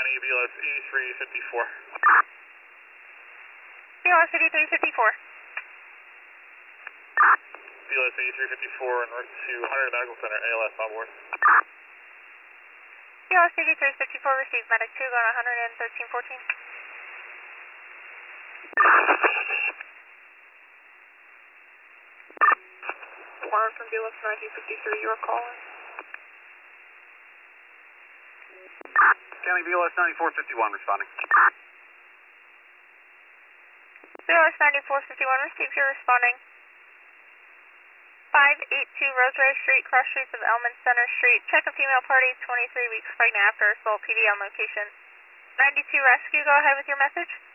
County, BLS 8354. BLS 8354. BLS 8354 en route to Hunter Medical Center, ALS on board. BLS 8354 received medic 2 going 11314. Warren from BLS 1953, you are calling. County BLS 9451 responding. BLS 9451 received, you're responding. 582 Rosemary Street, cross streets of Elman Center Street. Check a female party, 23 weeks pregnant after assault, PD on location. 92 rescue, go ahead with your message.